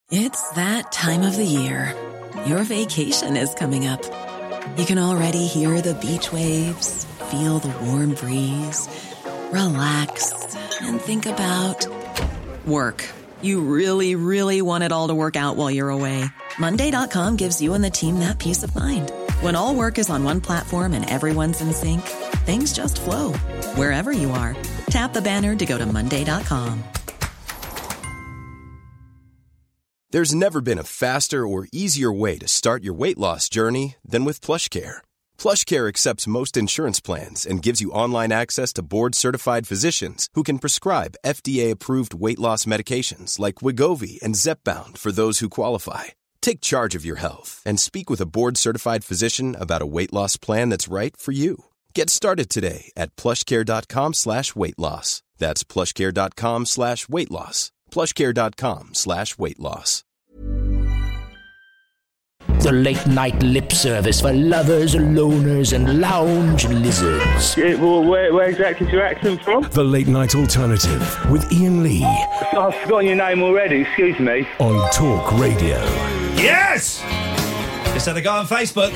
It's that time of the year. Your vacation is coming up. You can already hear the beach waves, feel the warm breeze, relax, and think about work. You really, really want it all to work out while you're away. Monday.com gives you and the team that peace of mind. When all work is on one platform and everyone's in sync, things just flow. Wherever you are, tap the banner to go to Monday.com. There's never been a faster or easier way to start your weight loss journey than with PlushCare. PlushCare accepts most insurance plans and gives you online access to board-certified physicians who can prescribe FDA-approved weight loss medications like Wegovy and Zepbound for those who qualify. Take charge of your health and speak with a board-certified physician about a weight loss plan that's right for you. Get started today at plushcare.com/weight loss. That's plushcare.com/weight loss. plushcare.com/weight loss. The late night lip service for lovers, loners, and lounge lizards. Yeah, well, where exactly is your accent from? The Late Night Alternative with Ian Lee. I've forgotten your name already, excuse me. On Talk Radio. Yes! Just had a guy on Facebook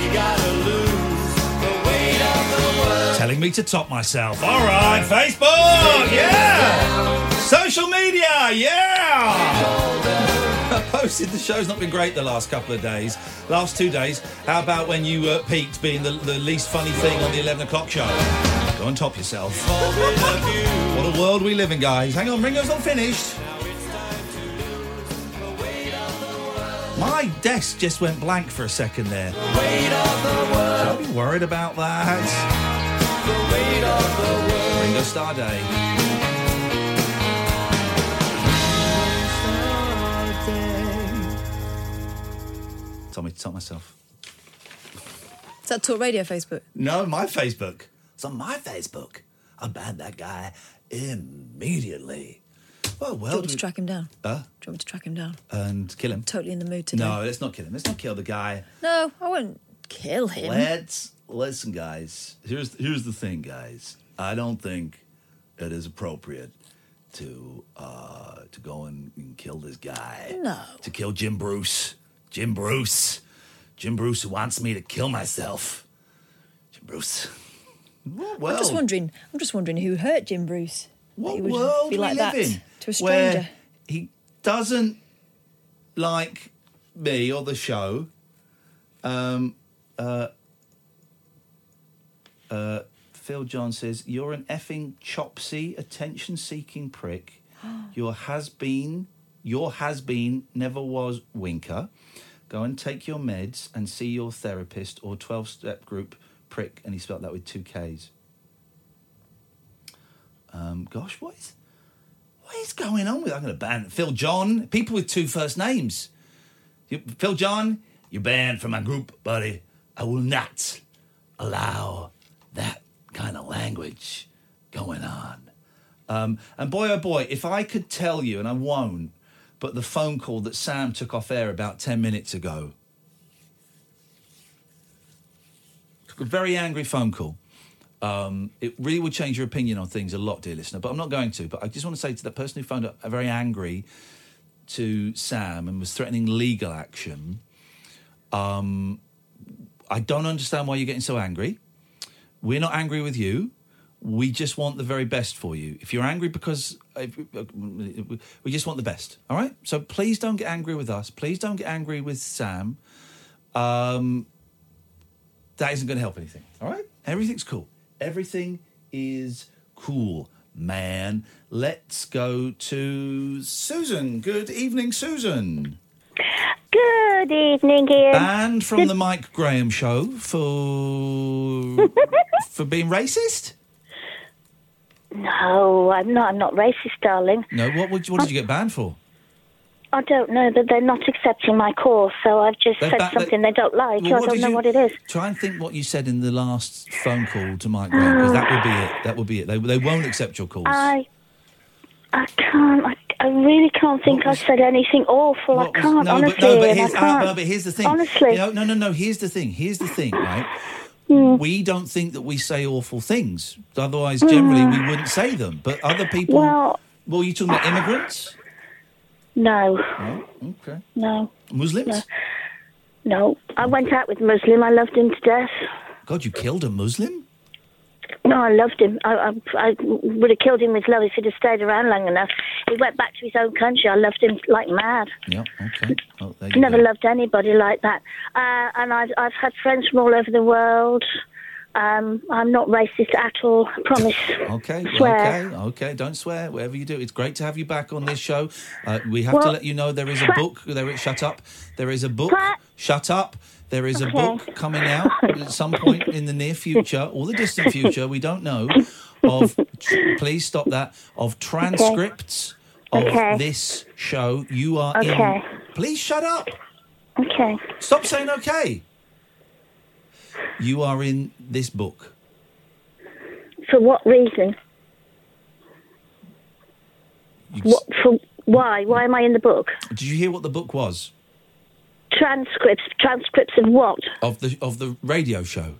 telling me to top myself. All right, Facebook, yeah! Social media, yeah! I posted the show's not been great the last couple of days. Last 2 days. How about when you peaked being the least funny thing on the 11 o'clock show? Go and top yourself. What a world we live in, guys. Hang on, Ringo's not finished. My desk just went blank for a second there. Should I be worried about that? Ringo Starr Day. Told me to top myself. Is that Talk Radio Facebook? No, my Facebook. It's on my Facebook. I banned that guy immediately. Oh, well. Do you want me to track him down? Huh? Do you want me to track him down? And kill him? Totally in the mood today. No, let's not kill him. Let's not kill the guy. No, I won't kill him. Let's listen, guys. Here's the thing, guys. I don't think it is appropriate to go and kill this guy. No. To kill Jim Bruce. Jim Bruce who wants me to kill myself. Jim Bruce. Well, I'm just wondering who hurt Jim Bruce. What he would world be like we live that in? to a stranger. Where he doesn't like me or the show. Phil John says, "You're an effing chopsy, attention-seeking prick. Your has-been never was winker. Go and take your meds and see your therapist or 12-step group prick." And he spelled that with 2 Ks. Gosh, what is going on with... I'm going to ban Phil John. People with 2 first names. Phil John, you're banned from my group, buddy. I will not allow that kind of language going on. And boy, oh boy, if I could tell you, and I won't, but the phone call that Sam took off air about 10 minutes ago. Took a very angry phone call. It really would change your opinion on things a lot, dear listener, but I'm not going to. But I just want to say to that person who phoned up very angry to Sam and was threatening legal action, I don't understand why you're getting so angry. We're not angry with you. We just want the very best for you. If you're angry because... we just want the best, all right? So please don't get angry with us. Please don't get angry with Sam. That isn't going to help anything, all right? Everything's cool. Everything is cool, man. Let's go to Susan. Good evening, Susan. Good evening, Ian. Banned from the Mike Graham show for being racist? No, I'm not. I'm not racist, darling. No, what did you get banned for? I don't know, but they're not accepting my course, so I've just said something they don't like. Well, I don't know what it is. Try and think what you said in the last phone call to Mike Graham, because that would be it. That would be it. They won't accept your calls. I can't. I really can't think I said anything awful. I can't, honestly. But here's the thing. Honestly. No. Here's the thing, right? We don't think that we say awful things. Otherwise, generally, we wouldn't say them. But other people... Well, you're talking about immigrants? No. No? Okay. No. Muslims? No. I went out with a Muslim. I loved him to death. God, you killed a Muslim? No, I loved him. I would have killed him with love if he'd have stayed around long enough. He went back to his own country. I loved him like mad. Yeah, okay. Well, there you Never go. loved anybody like that. And I've had friends from all over the world. I'm not racist at all, I promise. Okay, Swear. okay. Don't swear. Whatever you do, it's great to have you back on this show. We have to let you know there is a book. Shut up. There is a book. Shut up. There is a book coming out at some point in the near future or the distant future. We don't know. Please stop that. Of transcripts of this show. You are in. Please shut up. Okay. Stop saying okay. You are in this book. For what reason? Why? Why am I in the book? Did you hear what the book was? Transcripts of what? Of the radio show.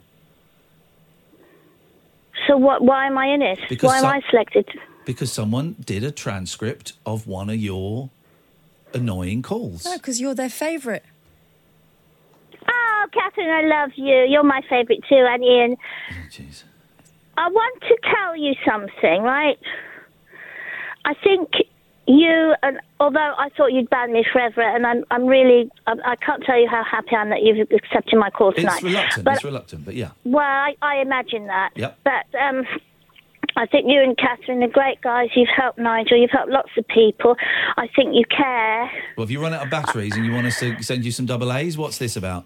So what? Why am I in it? Why am I selected? Because someone did a transcript of one of your annoying calls. No, because you're their favourite. Oh, Catherine, I love you. You're my favourite too, and Ian. Oh, jeez. I want to tell you something, right? I think you, and although I thought you'd ban me forever, and I'm really, I can't tell you how happy I am that you've accepted my call tonight. It's reluctant, but yeah. Well, I imagine that. Yep. But I think you and Catherine are great guys. You've helped Nigel. You've helped lots of people. I think you care. Well, if you run out of batteries and you want us to send you some double A's, what's this about?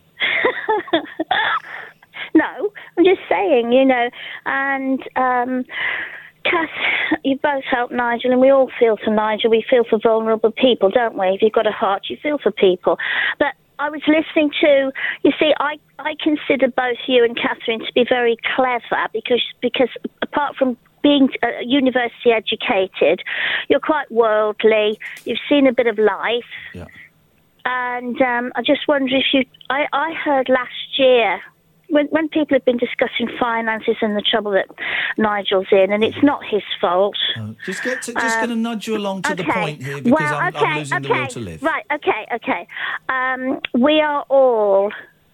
No, I'm just saying, and Kath, you both helped Nigel, and we all feel for Nigel. We feel for vulnerable people, don't we? If you've got a heart, you feel for people. But I was listening to, you see, I consider both you and Catherine to be very clever because apart from being university educated, you're quite worldly. You've seen a bit of life. Yeah. And I just wonder if I heard last year, when people have been discussing finances and the trouble that Nigel's in, and it's not his fault. Just going to nudge you along to the point here because I'm losing the will to live. Right, okay. We are all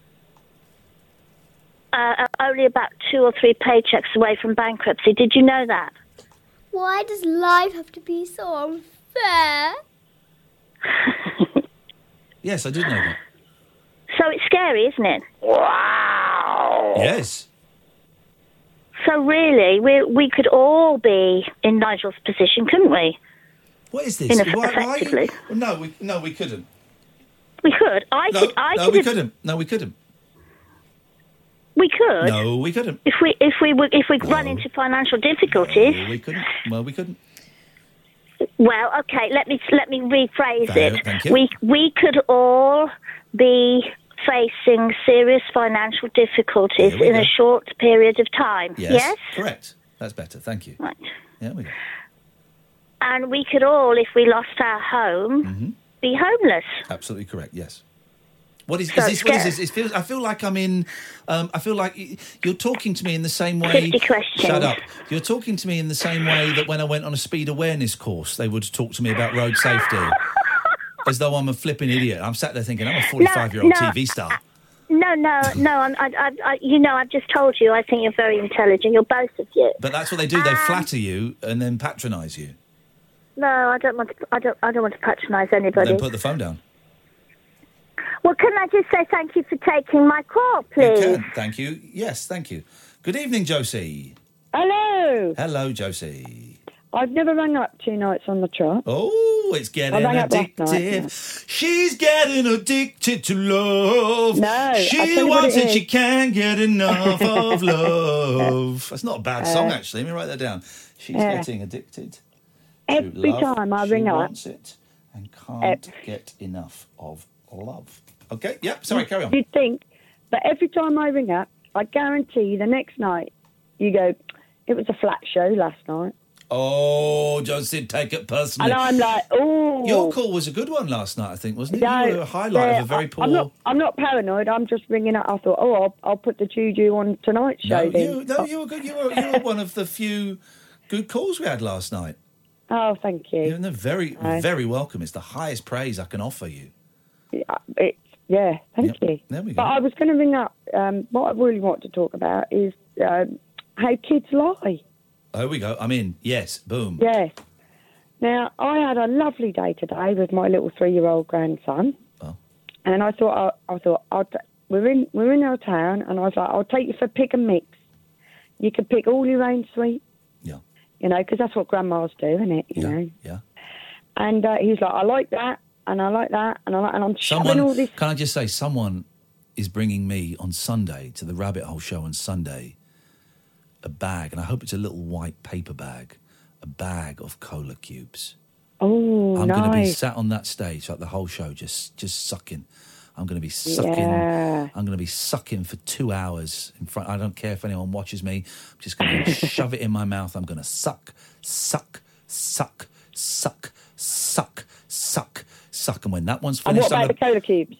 only about 2 or 3 paychecks away from bankruptcy. Did you know that? Why does life have to be so unfair? Yes, I did know that. So it's scary, isn't it? Wow. Yes. So really, we could all be in Nigel's position, couldn't we? What is this? Effectively. No, we couldn't. We could. We couldn't. No, we couldn't. We could. No, we couldn't. If we run into financial difficulties. No, we couldn't. Well, we couldn't. Well, okay. Let me rephrase it. Thank you. We could all be facing serious financial difficulties in a short period of time. Yes? Correct. That's better. Thank you. Right. Yeah, we go. And we could all, if we lost our home, be homeless. Absolutely correct. Yes. What is this? I feel like I'm in. I feel like you're talking to me in the same way. 50 questions. Shut up. You're talking to me in the same way that when I went on a speed awareness course, they would talk to me about road safety, as though I'm a flipping idiot. I'm sat there thinking I'm a 45-year-old TV star. No. I've just told you. I think you're very intelligent. You're both of you. But that's what they do. They flatter you and then patronise you. No, I don't want to. I don't want to patronise anybody. Then put the phone down. Well, can I just say thank you for taking my call, please? You can. Thank you. Yes, thank you. Good evening, Josie. Hello. Hello, Josie. I've never rung up 2 nights on the trot. Oh, it's getting addictive. She's getting addicted to love. No, she wants it. She can't get enough of love. That's not a bad song, actually. Let me write that down. She's getting addicted. Every time I ring up, she wants it and can't get enough of love. Okay, yep, sorry, carry on. You'd think, but every time I ring up, I guarantee you the next night, you go, it was a flat show last night. Oh, Josie, take it personally. And I'm like, oh. Your call was a good one last night, I think, wasn't it? You were a highlight of a very poor... I'm not paranoid, I'm just ringing up. I thought, I'll put the juju on tonight's show then. You were good. You were one of the few good calls we had last night. Oh, thank you. You're very, very welcome. It's the highest praise I can offer you. Thank you. There we go. But I was going to ring up, what I really want to talk about is how kids lie. There we go. I'm in. Yes. Boom. Yes. Now, I had a lovely day today with my little 3-year-old grandson. Oh. And I thought, we're in our town, and I was like, I'll take you for pick and mix. You can pick all your own sweet. Yeah. You know, because that's what grandmas do, isn't it? You know? Yeah. And he was like, I like that, and I like that, and I'm shoving all this. Can I just say, someone is bringing me on Sunday to the Rabbit Hole show on Sunday a bag, and I hope it's a little white paper bag, a bag of cola cubes. Oh, I'm nice. going to be sat on that stage like the whole show, just sucking. I'm going to be sucking. Yeah. I'm going to be sucking for 2 hours in front. I don't care if anyone watches me. I'm just going to shove it in my mouth. I'm going to suck, suck, suck, suck, suck, suck, suck. And when that one's And finished, what about the cola cubes?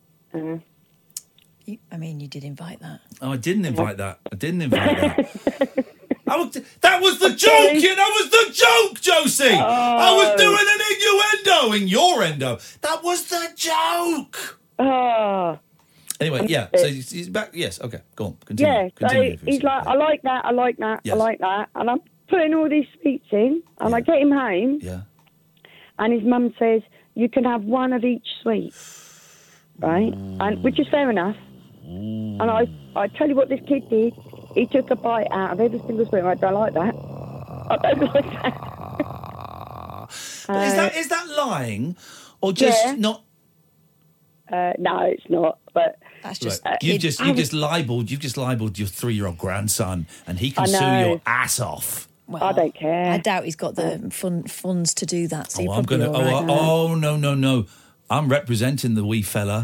You did invite that. Oh, I didn't invite that. That was the joke, That was the joke, Josie. I was doing an innuendo. That was the joke. Anyway, yeah. So he's back. Yes. Okay. Go on. Continue. Yeah. Continue So he's like, I like that. I like that. Yes. I like that. And I'm putting all these sweets in, and I get him home. Yeah. And his mum says, you can have one of each sweet, right? And which is fair enough. And I tell you what this kid did. He took a bite out of every single sweet. I don't like that. I don't like that. But is that lying, or just not? No, it's not. But that's just you've just libelled your 3-year-old grandson, and he can sue your ass off. Well, I don't care. I doubt he's got the funds to do that. So I'm gonna. No. I'm representing the wee fella.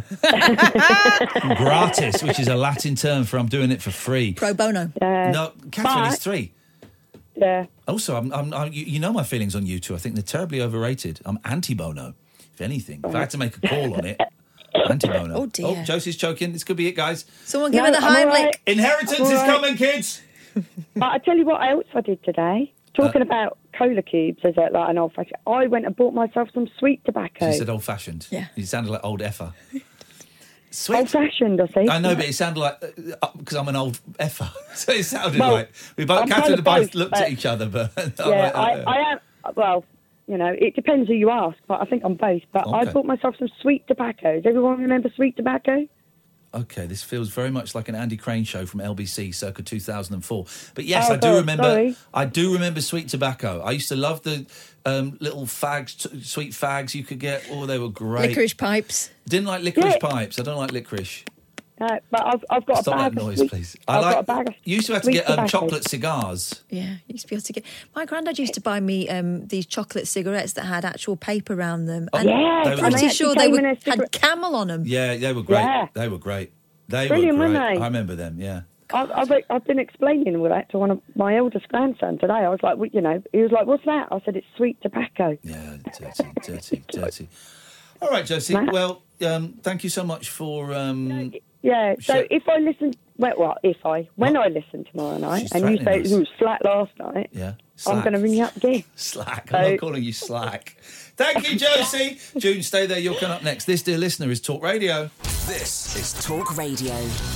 Gratis, which is a Latin term for I'm doing it for free. Pro bono. No, Catherine is 3. Yeah. Also, I'm you know my feelings on you two. I think they're terribly overrated. I'm anti-bono, if anything. If I had to make a call on it, anti-bono. Oh, dear. Oh, Josie's choking. This could be it, guys. Someone give her the Heimlich. Right. Inheritance is coming, kids. But I tell you what else I did today. Talking about cola cubes as like an old-fashioned. I went and bought myself some sweet tobacco. She said old-fashioned. Yeah. You sounded like old effer. Sweet. Old-fashioned, I see. I know, but it sounded like, because I'm an old effer. So it sounded like, I'm Catherine and both, both looked at each other, but... Yeah, I am, well, you know, it depends who you ask, but I think I'm both. But I bought myself some sweet tobacco. Does everyone remember sweet tobacco? Okay, this feels very much like an Andy Crane show from LBC circa 2004. But yes, I do remember. Sorry. I do remember sweet tobacco. I used to love the little fags, sweet fags you could get. Oh, they were great. Licorice pipes. Didn't like licorice pipes. I don't like licorice. But I've got Stop a bag that noise, of sweet, please. got a bag of You used to have to sweet get tobacco. chocolate cigars. Yeah, you used to be able to get. My granddad used to buy me these chocolate cigarettes that had actual paper around them. And Yeah, They were I'm pretty the- sure they had camel on them. Yeah, they were great. Yeah. They were great. They Brilliant, were great. weren't they? I remember them, yeah. I've been explaining all that to one of my eldest grandson today. I was like, well, you know, he was like, what's that? I said, it's sweet tobacco. Yeah, dirty. All right, Josie. Well, thank you so much for... Yeah, so if I listen... When I listen tomorrow night, She's and you say threatening it was flat last night, Yeah. I'm going to ring you up again. Slack. I'm not calling you slack. Thank you, Josie. June, stay there. You're coming up next. This, dear listener, is Talk Radio. This is Talk Radio.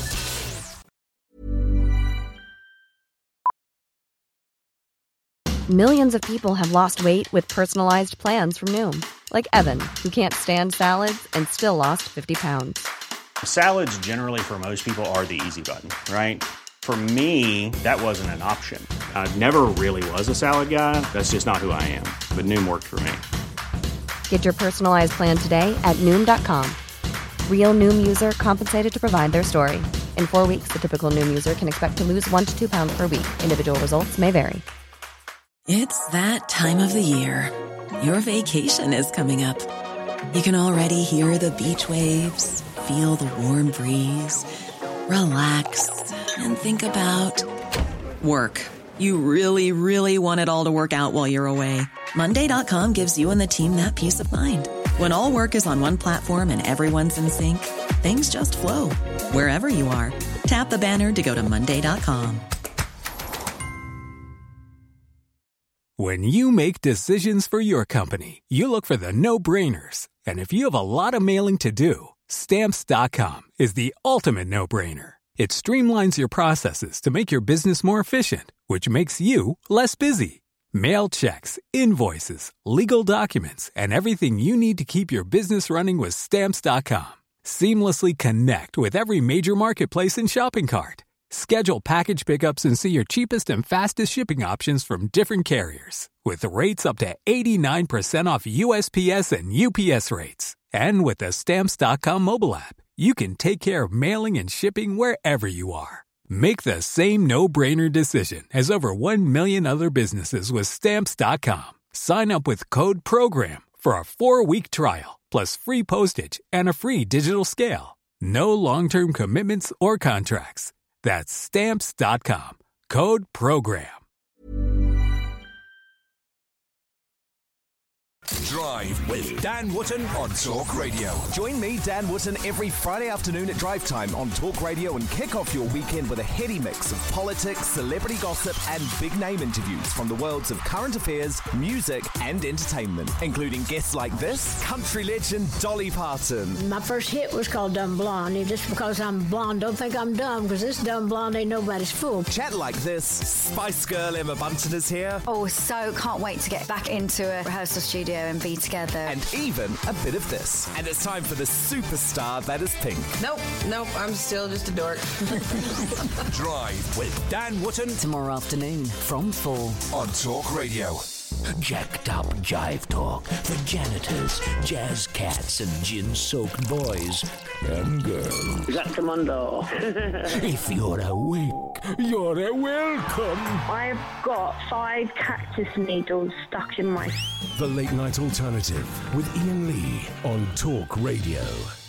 Millions of people have lost weight with personalized plans from Noom. Like Evan, who can't stand salads and still lost 50 pounds. Salads generally for most people are the easy button, right? For me, that wasn't an option. I never really was a salad guy. That's just not who I am. But Noom worked for me. Get your personalized plan today at Noom.com. Real Noom user compensated to provide their story. In 4 weeks, the typical Noom user can expect to lose 1 to 2 pounds per week. Individual results may vary. It's that time of the year. Your vacation is coming up. You can already hear the beach waves, feel the warm breeze, relax, and think about work. You really, really want it all to work out while you're away. Monday.com gives you and the team that peace of mind. When all work is on one platform and everyone's in sync, things just flow. Wherever you are, tap the banner to go to Monday.com. When you make decisions for your company, you look for the no-brainers. And if you have a lot of mailing to do, Stamps.com is the ultimate no-brainer. It streamlines your processes to make your business more efficient, which makes you less busy. Mail checks, invoices, legal documents, and everything you need to keep your business running with Stamps.com. Seamlessly connect with every major marketplace and shopping cart. Schedule package pickups and see your cheapest and fastest shipping options from different carriers, with rates up to 89% off USPS and UPS rates. And with the Stamps.com mobile app, you can take care of mailing and shipping wherever you are. Make the same no-brainer decision as over 1 million other businesses with Stamps.com. Sign up with code PROGRAM for a 4-week trial, plus free postage and a free digital scale. No long-term commitments or contracts. That's Stamps.com. Code PROGRAM. Drive with Dan Wootton on Talk Radio. Join me, Dan Wootton, every Friday afternoon at drive time on Talk Radio and kick off your weekend with a heady mix of politics, celebrity gossip and big name interviews from the worlds of current affairs, music and entertainment, including guests like this, country legend Dolly Parton. My first hit was called Dumb Blonde, and just because I'm blonde, don't think I'm dumb, because this dumb blonde ain't nobody's fool. Chat like this, Spice Girl Emma Bunton is here. Oh, so can't wait to get back into a rehearsal studio and be together. And even a bit of this. And it's time for the superstar that is Pink. Nope, I'm still just a dork. Drive with Dan Wootton. Tomorrow afternoon from 4 on Talk Radio. Jacked up jive talk for janitors, jazz cats, and gin-soaked boys and girls. Exactamundo. If you're awake, you're welcome. I've got 5 cactus needles stuck in my... The Late Night Alternative with Ian Lee on Talk Radio.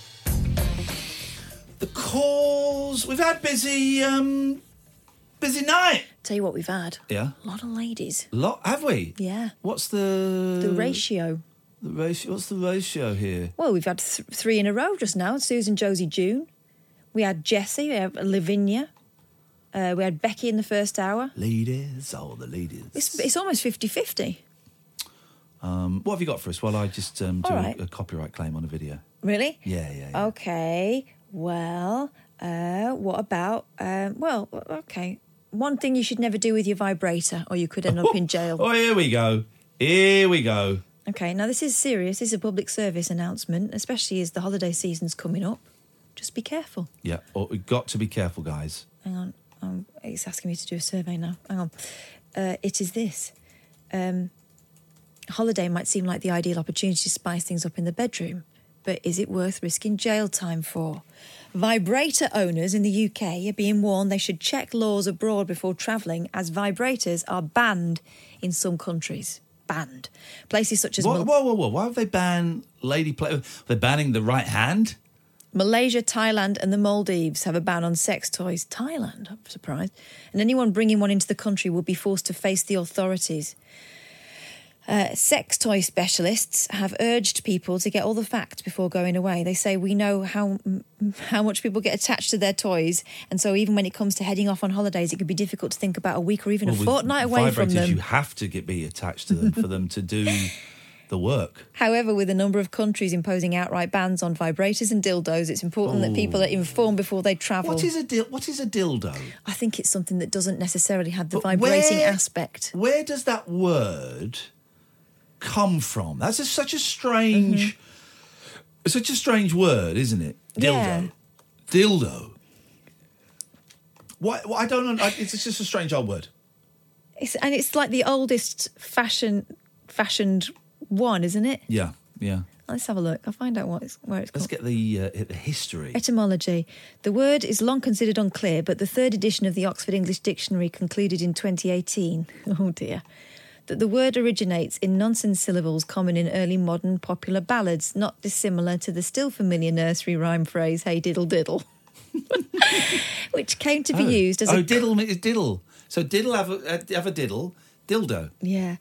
The calls. We've had busy night. Tell you what we've had. Yeah. A lot of ladies. Have we? Yeah. What's the ratio? What's the ratio here? Well, we've had 3 in a row just now. Susan, Josie, June. We had Jessie. We had Lavinia. We had Becky in the first hour. Ladies, the ladies. It's almost 50-50. What have you got for us while I just do right. a copyright claim on a video? Really? Yeah. Okay. Well, what about... okay. One thing you should never do with your vibrator, or you could end up in jail. Oh, here we go. Okay, now this is serious. This is a public service announcement, especially as the holiday season's coming up. Just be careful. Yeah, we've got to be careful, guys. Hang on. It's asking me to do a survey now. Hang on. It is this. Holiday might seem like the ideal opportunity to spice things up in the bedroom, but is it worth risking jail time for? Vibrator owners in the UK are being warned they should check laws abroad before travelling, as vibrators are banned in some countries. Banned. Places such as... Whoa. Why have they banned lady play? They're banning the right hand? Malaysia, Thailand and the Maldives have a ban on sex toys. Thailand, I'm surprised. And anyone bringing one into the country will be forced to face the authorities. Sex toy specialists have urged people to get all the facts before going away. They say we know how much people get attached to their toys, and so even when it comes to heading off on holidays, it can be difficult to think about a week or even a fortnight away from them. You have to be attached to them for them to do the work. However, with a number of countries imposing outright bans on vibrators and dildos, it's important that people are informed before they travel. What is a dildo? I think it's something that doesn't necessarily have the vibrating aspect. Where does that word come from? That's such a strange, word, isn't it? Dildo. Yeah. Dildo. What I don't know. It's just a strange old word. It's like the oldest fashioned one, isn't it? Yeah. Let's have a look. I'll find out where it's called. Let's get the history. Etymology. The word is long considered unclear, but the 3rd edition of the Oxford English Dictionary concluded in 2018. Oh dear. That the word originates in nonsense syllables common in early modern popular ballads, not dissimilar to the still familiar nursery rhyme phrase, hey diddle diddle, which came to be used as diddle is diddle. So diddle have a diddle, dildo. Yeah.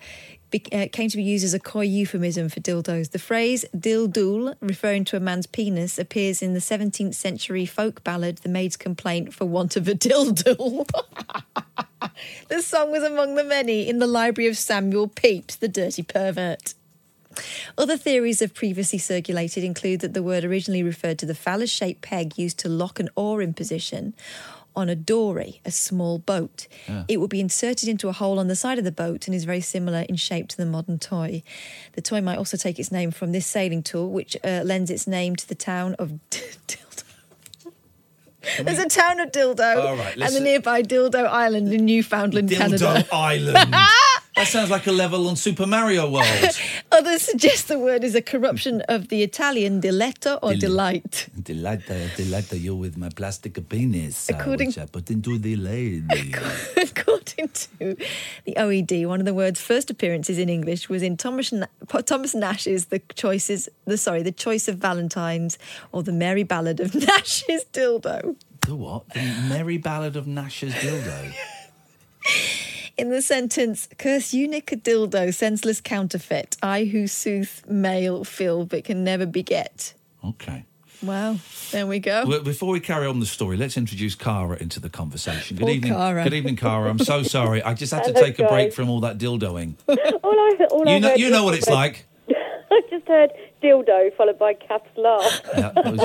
came to be used as a coy euphemism for dildos. The phrase dildool, referring to a man's penis, appears in the 17th century folk ballad The Maid's Complaint for Want of a Dildool. The song was among the many in the library of Samuel Pepys, the dirty pervert. Other theories have previously circulated include that the word originally referred to the phallus-shaped peg used to lock an oar in position on a dory, a small boat. Yeah. It would be inserted into a hole on the side of the boat and is very similar in shape to the modern toy. The toy might also take its name from this sailing tool, which lends its name to the town of Dildo. There's a town of Dildo All right, and the nearby Dildo Island in Newfoundland, Canada. Dildo Island. That sounds like a level on Super Mario World. Others suggest the word is a corruption of the Italian diletto or delight. Delight you with my plastic penis, According- which I put into the lady. According to the OED, one of the word's first appearances in English was in Thomas Nash's The Choice of Valentines, or The Merry Ballad of Nash's Dildo. The what? The Merry Ballad of Nash's Dildo. In the sentence, curse you nick a dildo, senseless counterfeit, I who sooth male fill but can never beget. Okay. Wow, there we go. Well, before we carry on the story, let's introduce Cara into the conversation. Good Poor evening, Cara. Good evening, Cara. I'm so sorry. I just had to Hello, take a break guys. from all that dildoing. You know what it's like. I just heard dildo followed by Kath's laugh. Yeah, well,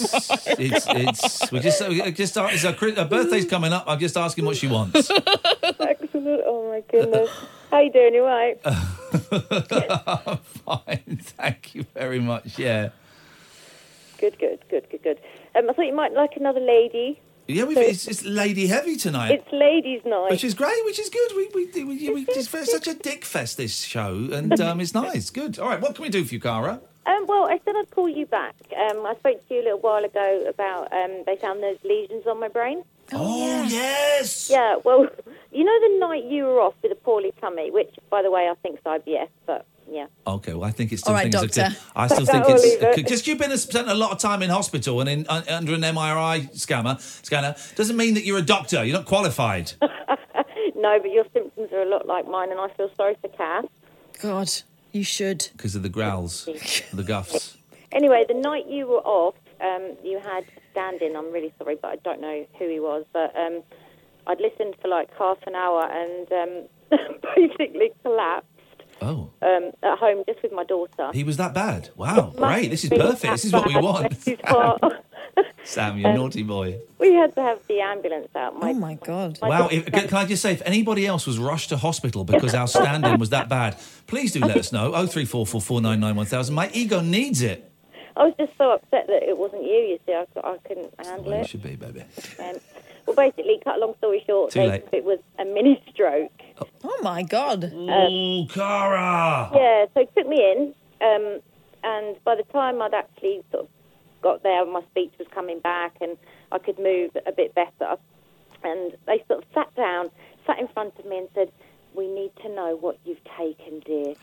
her birthday's coming up. I'm just asking what she wants. Excellent. Oh my goodness. How you doing? You right? I'm fine, thank you very much. Yeah. Good. I thought you might like another lady. Yeah, it's lady heavy tonight. It's ladies' night. Which is great, which is good. We just it's such a dick fest, this show, and it's nice. Good. All right, what can we do for you, Cara? Well, I said I'd call you back. I spoke to you a little while ago about they found those lesions on my brain. Oh, yes! Yeah, well, you know the night you were off with a poorly tummy, which, by the way, I think's IBS, but yeah. Okay, well, I think it's still All right, things doctor. I still I'll think leave it's it. just you've been spent a lot of time in hospital and under an MRI scanner doesn't mean that you're a doctor. You're not qualified. No, but your symptoms are a lot like mine, and I feel sorry for Kath. God, you should. Because of the growls, the guffs. Anyway, the night you were off, you had a stand-in. I'm really sorry, but I don't know who he was. But I'd listened for like half an hour and basically collapsed. Oh. At home, just with my daughter. He was that bad? Wow, great. This is perfect. This is what we want. Sam, you naughty boy. We had to have the ambulance out. Oh, my God. Wow, can I just say, if anybody else was rushed to hospital because our stand-in was that bad, please do let us know. 03444991000. My ego needs it. I was just so upset that it wasn't you, you see. I couldn't handle Well, it. you should be, baby. Well, basically, cut a long story short, Too late. it was a mini stroke. Oh, my God. Oh, Cara! Yeah, so it took me in, and by the time I'd actually sort of got there, my speech was coming back and I could move a bit better. And they sort of sat in front of me and said, "We need to know what you've taken, dear."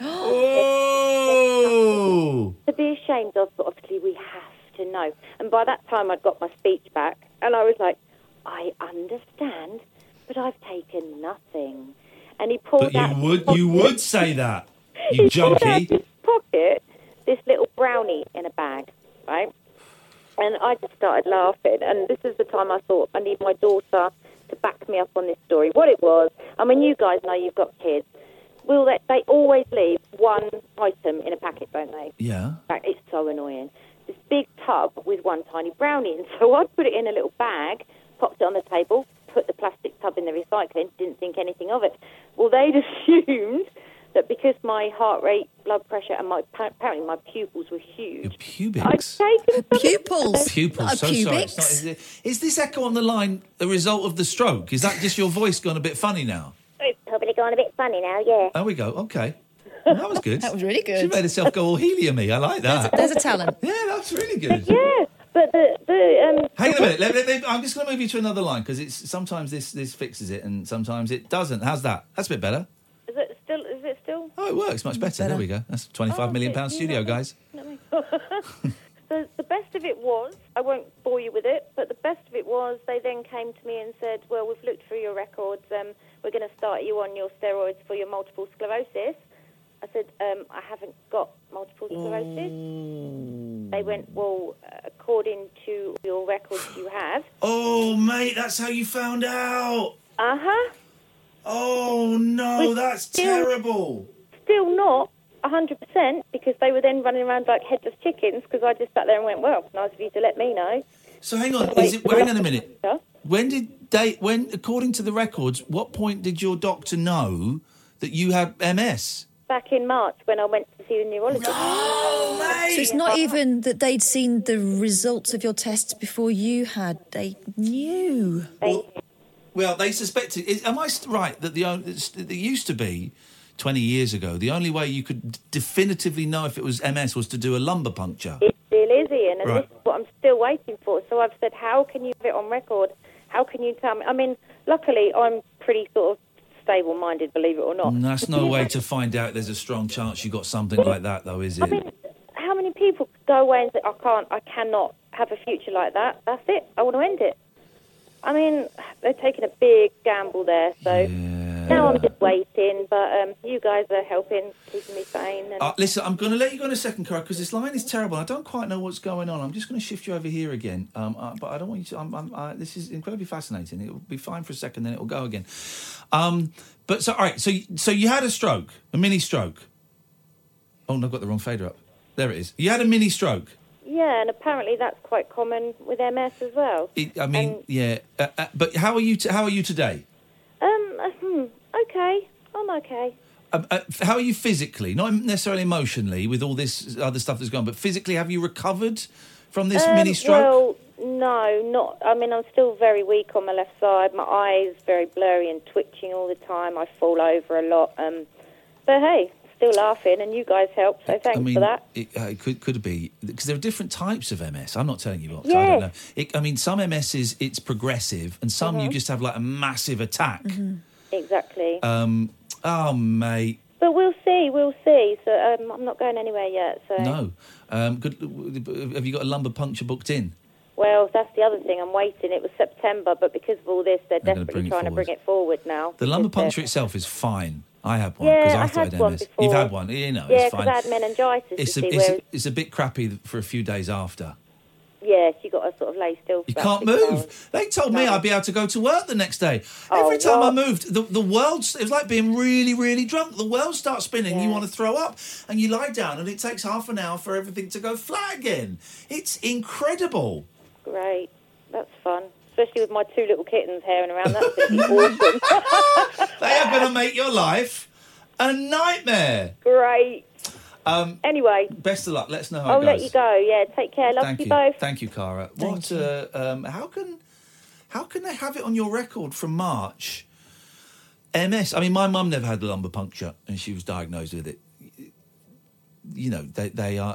Oh! To be ashamed of, but obviously we have to know. And by that time I'd got my speech back and I was like, "I understand, but I've taken nothing." And he pulled But out... you would say that, you He pulled out junkie. his pocket this little brownie in a bag, right? And I just started laughing. And this is the time I thought, I need my daughter to back me up on this story. What it was, I mean, you guys know you've got kids. They always leave one item in a packet, don't they? Yeah. Right, it's so annoying. This big tub with one tiny brownie. And so I put it in a little bag, popped it on the table, put the plastic tub in the recycling, didn't think anything of it. Well, they'd assumed that because my heart rate, blood pressure, and apparently my pupils were huge. Pubics? Pupils? Pupils, so sorry. It's not, is this echo on the line a result of the stroke? Is that just your voice gone a bit funny now? It's probably gone a bit funny now, yeah. There we go, okay. Well, that was good. That was really good. She made herself go all helium-y. I like that. There's a talent. Yeah, that's really good. Yeah, but Hang on a minute. I'm just going to move you to another line because it's sometimes this fixes it and sometimes it doesn't. How's that? That's a bit better. Is it still? Oh, it works much better. There we go. That's £25 million studio, guys. So the best of it was, I won't bore you with it, but the best of it was they then came to me and said, "Well, we've looked through your records. We're going to start you on your steroids for your multiple sclerosis." I said, I haven't got multiple sclerosis. They went, well, according to your records you have. Oh, mate, that's how you found out. Uh-huh. Oh, no, that's terrible. Still not 100%, because they were then running around like headless chickens, because I just sat there and went, well, nice of you to let me know. So hang on, hang on a minute. When, according to the records, what point did your doctor know that you had MS? Back in March when I went to see the neurologist. Oh, mate! So it's not even that they'd seen the results of your tests before you had. They knew. Well, they suspected. Am I right that there used to be 20 years ago, the only way you could definitively know if it was MS was to do a lumbar puncture? It still is, Ian, and Right. this is what I'm still waiting for. So I've said, how can you have it on record? How can you tell me? I mean, luckily, I'm pretty sort of stable-minded, believe it or not. That's no way to find out there's a strong chance you got something like that, though, is it? I mean, how many people go away and say, I cannot have a future like that? That's it. I want to end it. I mean, they're taking a big gamble there, so now I'm just waiting, but you guys are helping, keeping me sane. And Listen, I'm going to let you go in a second, Cara, because this line is terrible. I don't quite know what's going on. I'm just going to shift you over here again, but I don't want you to... this is incredibly fascinating. It will be fine for a second, then it will go again. But, so, all right, so you had a stroke, a mini stroke. Oh, no, I've got the wrong fader up. There it is. You had a mini stroke. yeah, and apparently that's quite common with MS as well. But how are you today? Okay, I'm okay. How are you physically? Not necessarily emotionally, with all this other stuff that's gone, but physically, have you recovered from this mini stroke? Well, no, not. I mean, I'm still very weak on my left side. My eyes very blurry and twitching all the time. I fall over a lot. But hey, still laughing, and you guys help, so thanks for that. It could be, because there are different types of MS. I'm not telling you what. Yes. I don't know. Some MS it's progressive, and some you just have like a massive attack. Mm-hmm. Exactly. Oh, mate. But we'll see. So I'm not going anywhere yet. So No. Have you got a lumbar puncture booked in? Well, that's the other thing. I'm waiting. It was September, but because of all this, they're desperately trying to bring it forward now. The lumbar puncture itself is fine. I had one Yeah, because I I thought had I one MS. before. You've had one, you know. Yeah, it's fine. because I had meningitis. It's a bit crappy for a few days after. Yes, you got to sort of lay still. For You about can't 6 move. hours. They told me I'd be able to go to work the next day. Oh, Every time what? I moved, the world, it was like being really, really drunk. The world starts spinning, you want to throw up, and you lie down, and it takes half an hour for everything to go flat again. It's incredible. Great, that's fun. Especially with my 2 little kittens hairing around. That's going to be awesome. They are going to make your life a nightmare. Great. Anyway. Best of luck. Let us know how I'll it goes. let you go. Yeah, take care. Love Thank you you. both. Thank you, Cara. Thank you. How can they have it on your record from March? MS. I mean, my mum never had a lumbar puncture, and she was diagnosed with it. You know, they are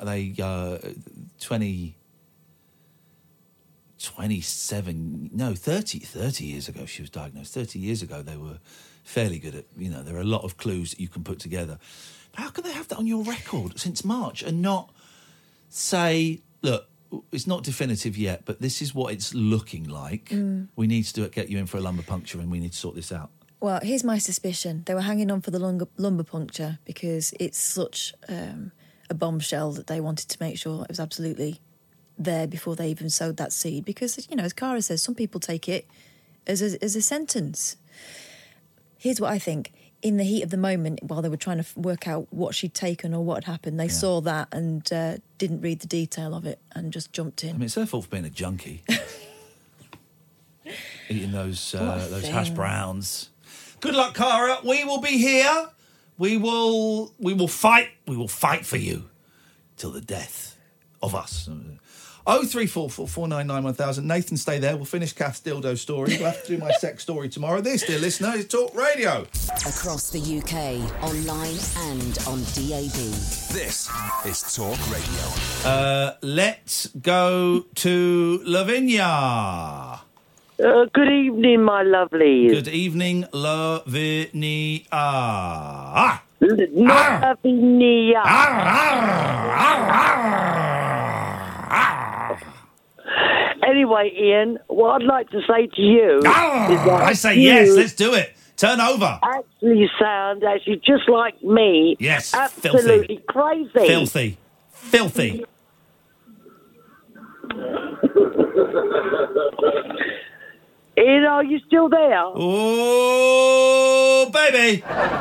30 years ago she was diagnosed. 30 years ago they were fairly good at, there are a lot of clues that you can put together. But how can they have that on your record since March and not say, look, it's not definitive yet, but this is what it's looking like. We need to get you in for a lumbar puncture and we need to sort this out. Well, here's my suspicion. They were hanging on for the lumbar puncture because it's such a bombshell that they wanted to make sure it was absolutely there before they even sowed that seed. Because, as Cara says, some people take it as a sentence. Here's what I think. In the heat of the moment, while they were trying to work out what she'd taken or what had happened, they saw that and didn't read the detail of it and just jumped in. I mean, it's their fault for being a junkie. Eating those hash browns. Good luck, Cara. We will be here. We will fight. We will fight for you till the death of us. 0344 499 1000. Nathan, stay there. We'll finish Kath's dildo story. We'll have to do my sex story tomorrow. This, dear listener, is Talk Radio. Across the UK, online and on DAB. This is Talk Radio. Let's go to Lavinia. Good evening, my lovelies. Good evening, Lavinia. Anyway, Ian, what I'd like to say to you is that I say yes, let's do it. Turn over. actually sound actually just like me. Yes, absolutely crazy. Filthy. Ian, are you still there? Oh, baby.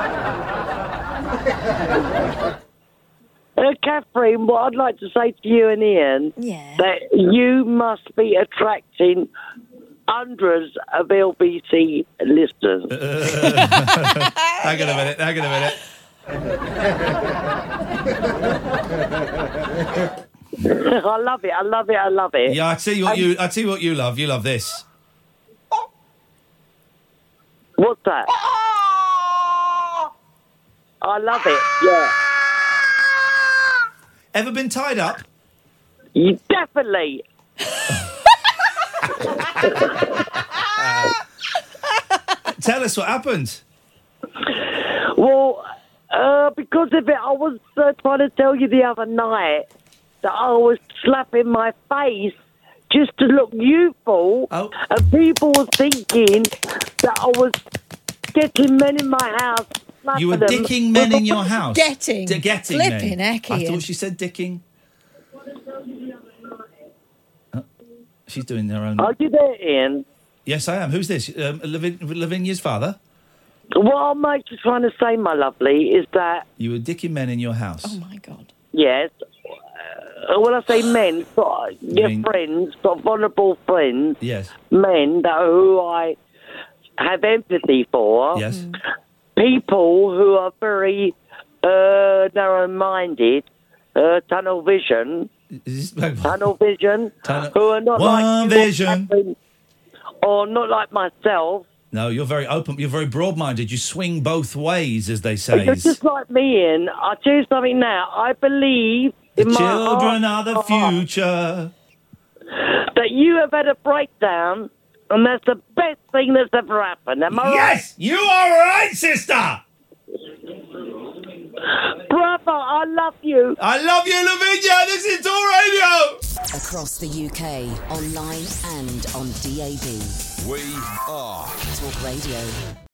Catherine, what I'd like to say to you and Ian, that you must be attracting hundreds of LBC listeners. Hang on a minute. I love it. Yeah, I tell you what you love. You love this. What's that? I love it, yeah. Ever been tied up? You definitely. Tell us what happened. Well, because of it, I was trying to tell you the other night that I was slapping my face just to look youthful, and people were thinking that I was getting men in my house. You were dicking men in your house? Getting men. flipping heck, I Ian. thought she said dicking. Oh, she's doing her own... Are you there, Ian? Yes, I am. Who's this? Lavinia's father? What I'm actually trying to say, my lovely, is that... You were dicking men in your house? Oh, my God. Yes. When I say men, your friends, got vulnerable friends, yes, men who I have empathy for, yes, people who are very narrow-minded, tunnel vision, who are not like vision, or not like myself. No, you're very open. You're very broad-minded. You swing both ways, as they say. You're just like me, Ian. I'll tell you something now. I believe the children are the future. That you have had a breakdown, and that's the best thing that's ever happened. Am I right? Yes, you are right, sister. Brother, I love you. I love you, Lavinia. This is Talk Radio. Across the UK, online and on DAB. We are Talk Radio.